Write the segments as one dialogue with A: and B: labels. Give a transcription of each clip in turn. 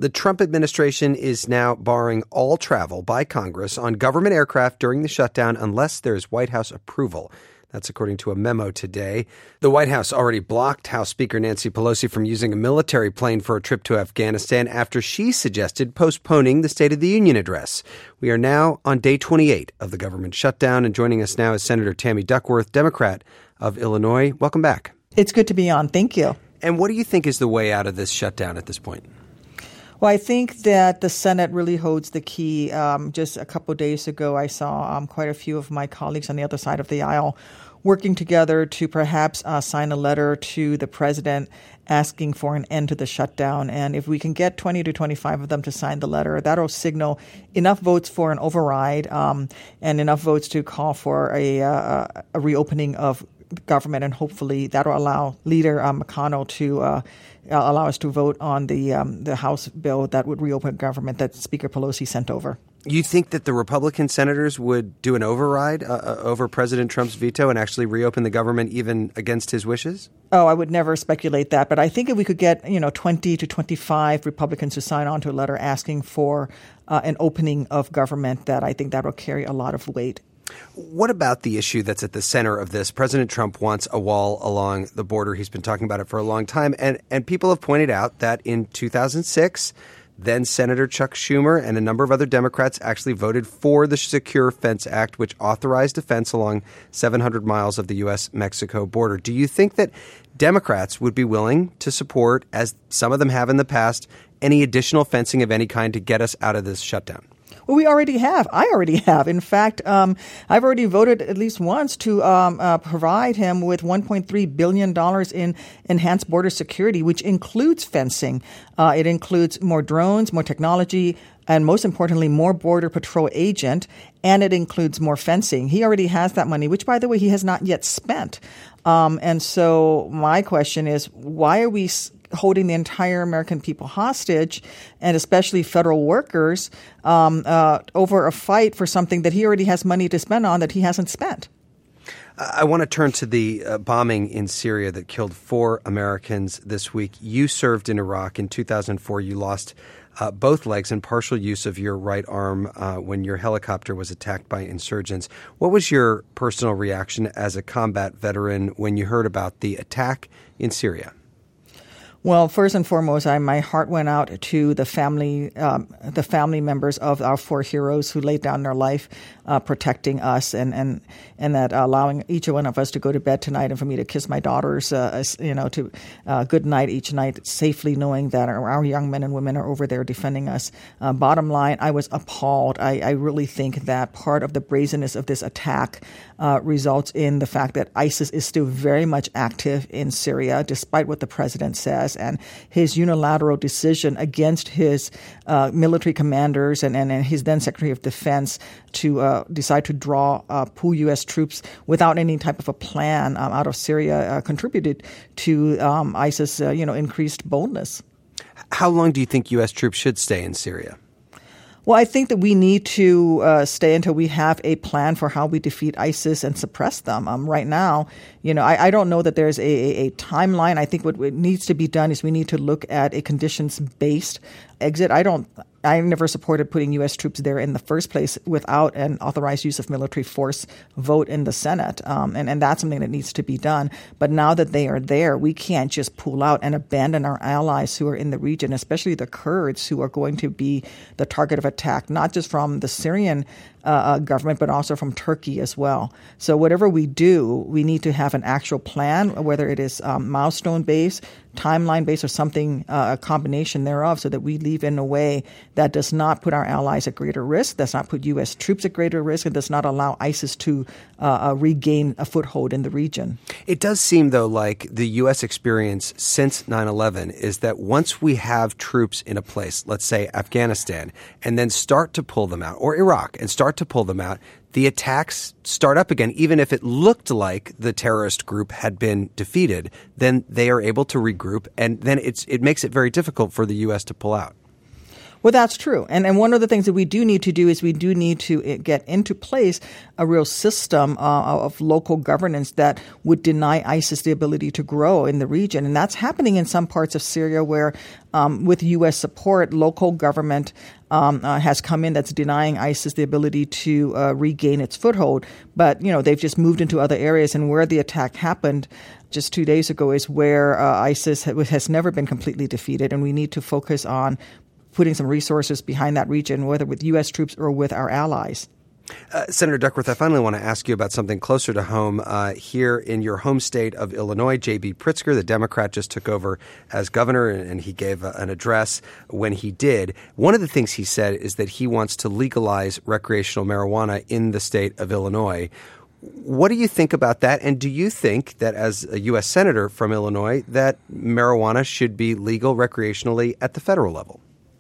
A: The Trump administration is now barring all travel by Congress on government aircraft during the shutdown unless there's White House approval. That's according to a memo today. The White House already blocked House Speaker Nancy Pelosi from using a military plane for a trip to Afghanistan after she suggested postponing the State of the Union address. We are now on day 28 of the government shutdown, and joining us now is Senator Tammy Duckworth, Democrat of Illinois. Welcome back.
B: It's good to be on. Thank you.
A: And what do you think is the way out of this shutdown at this point?
B: Well, I think that the Senate really holds the key. Just a couple of days ago, I saw quite a few of my colleagues on the other side of the aisle working together to perhaps sign a letter to the president asking for an end to the shutdown. And if we can get 20 to 25 of them to sign the letter, that'll signal enough votes for an override and enough votes to call for a reopening of government. And hopefully that'll allow Leader McConnell to allow us to vote on the House bill that would reopen government that Speaker Pelosi sent over.
A: You think that the Republican senators would do an override over President Trump's veto and actually reopen the government even against his wishes?
B: Oh, I would never speculate that. But I think if we could get, 20 to 25 Republicans to sign on to a letter asking for an opening of government, that I think that will carry a lot of weight.
A: What about the issue that's at the center of this? President Trump wants a wall along the border. He's been talking about it for a long time. And people have pointed out that in 2006, then Senator Chuck Schumer and a number of other Democrats actually voted for the Secure Fence Act, which authorized a fence along 700 miles of the U.S.-Mexico border. Do you think that Democrats would be willing to support, as some of them have in the past, any additional fencing of any kind to get us out of this shutdown?
B: Well, we already have. I already have. In fact, I've already voted at least once to provide him with $1.3 billion in enhanced border security, which includes fencing. It includes more drones, more technology, and most importantly, more Border Patrol agent, and it includes more fencing. He already has that money, which, by the way, he has not yet spent. And so my question is, why are we holding the entire American people hostage, and especially federal workers, over a fight for something that he already has money to spend on that he hasn't spent?
A: I want to turn to the bombing in Syria that killed 4 Americans this week. You served in Iraq. In 2004, you lost both legs and partial use of your right arm when your helicopter was attacked by insurgents. What was your personal reaction as a combat veteran when you heard about the attack in Syria?
B: Well, first and foremost, my heart went out to the family members of our 4 heroes who laid down their life protecting us, and that allowing each one of us to go to bed tonight, and for me to kiss my daughters, to good night each night, safely knowing that our young men and women are over there defending us. Bottom line, I was appalled. I really think that part of the brazenness of this attack results in the fact that ISIS is still very much active in Syria, despite what the president says, and his unilateral decision against his military commanders and his then Secretary of Defense to decide to pull U.S. troops without any type of a plan out of Syria contributed to ISIS, increased boldness.
A: How long do you think U.S. troops should stay in Syria?
B: Well, I think that we need to stay until we have a plan for how we defeat ISIS and suppress them. Right now, I don't know that there's a timeline. I think what needs to be done is we need to look at a conditions-based exit. I never supported putting U.S. troops there in the first place without an authorized use of military force vote in the Senate. And that's something that needs to be done. But now that they are there, we can't just pull out and abandon our allies who are in the region, especially the Kurds, who are going to be the target of attack, not just from the Syrian government, but also from Turkey as well. So whatever we do, we need to have an actual plan, whether it is milestone-based, timeline-based, or something, a combination thereof, so that we leave in a way that does not put our allies at greater risk, does not put U.S. troops at greater risk, and does not allow ISIS to regain a foothold in the region.
A: It does seem, though, like the U.S. experience since 9/11 is that once we have troops in a place, let's say Afghanistan, and then start to pull them out, or Iraq, and start to pull them out, the attacks start up again. Even if it looked like the terrorist group had been defeated, then they are able to regroup, and then it makes it very difficult for the U.S. to pull out.
B: Well, that's true. And one of the things that we do need to do is we do need to get into place a real system of local governance that would deny ISIS the ability to grow in the region. And that's happening in some parts of Syria where with U.S. support, local government has come in that's denying ISIS the ability to regain its foothold. But, they've just moved into other areas. And where the attack happened just 2 days ago is where ISIS has never been completely defeated. And we need to focus on putting some resources behind that region, whether with U.S. troops or with our allies.
A: Senator Duckworth, I finally want to ask you about something closer to home. Here in your home state of Illinois, J.B. Pritzker, the Democrat, just took over as governor, and he gave an address when he did. One of the things he said is that he wants to legalize recreational marijuana in the state of Illinois. What do you think about that? And do you think that as a U.S. Senator from Illinois, that marijuana should be legal recreationally at the federal level?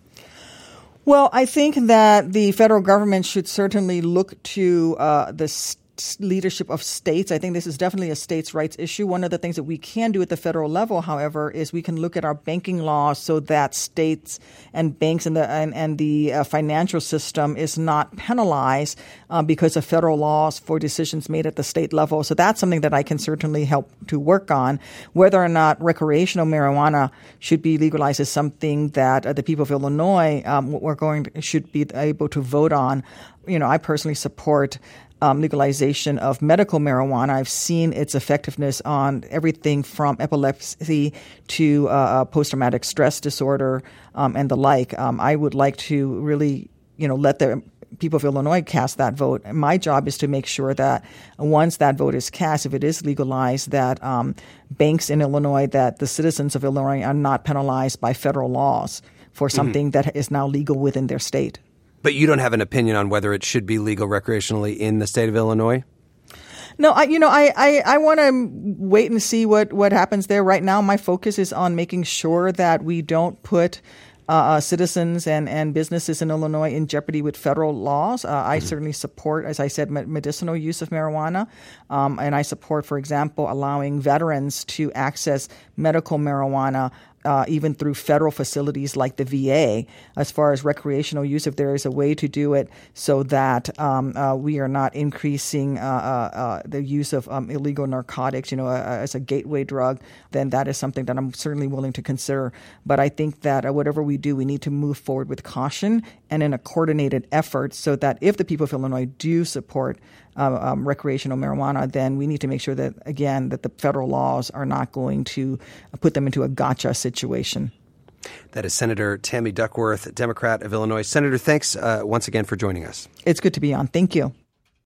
B: Well, I think that the federal government should certainly look to the leadership of states. I think this is definitely a states' rights issue. One of the things that we can do at the federal level, however, is we can look at our banking laws so that states and banks and the financial system is not penalized because of federal laws for decisions made at the state level. So that's something that I can certainly help to work on. Whether or not recreational marijuana should be legalized is something that the people of Illinois should be able to vote on. I personally support legalization of medical marijuana. I've seen its effectiveness on everything from epilepsy to post-traumatic stress disorder and the like. I would like to really, let the people of Illinois cast that vote. My job is to make sure that once that vote is cast, if it is legalized, that banks in Illinois, that the citizens of Illinois are not penalized by federal laws for something that is now legal within their state.
A: But you don't have an opinion on whether it should be legal recreationally in the state of Illinois?
B: No, I want to wait and see what happens there. Right now, my focus is on making sure that we don't put citizens and businesses in Illinois in jeopardy with federal laws. I certainly support, as I said, medicinal use of marijuana. And I support, for example, allowing veterans to access medical marijuana even through federal facilities like the VA, as far as recreational use, if there is a way to do it so that we are not increasing the use of illegal narcotics, as a gateway drug, then that is something that I'm certainly willing to consider. But I think that whatever we do, we need to move forward with caution and in a coordinated effort so that if the people of Illinois do support recreational marijuana, then we need to make sure that, again, that the federal laws are not going to put them into a gotcha situation.
A: That is Senator Tammy Duckworth, Democrat of Illinois. Senator, thanks once again for joining us.
B: It's good to be on. Thank you.